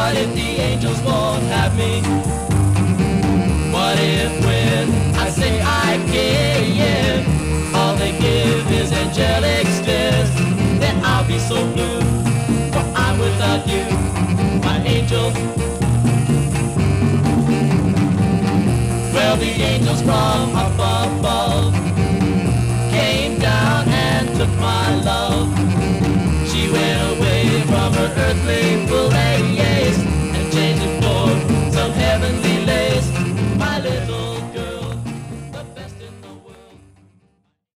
What if the angels won't have me? What if when I say I give, all they give is angelic stares? Then I'll be so blue, for I'm without you, my angel. Well, the angels from up above came down and took my love. She went away from her earthly place,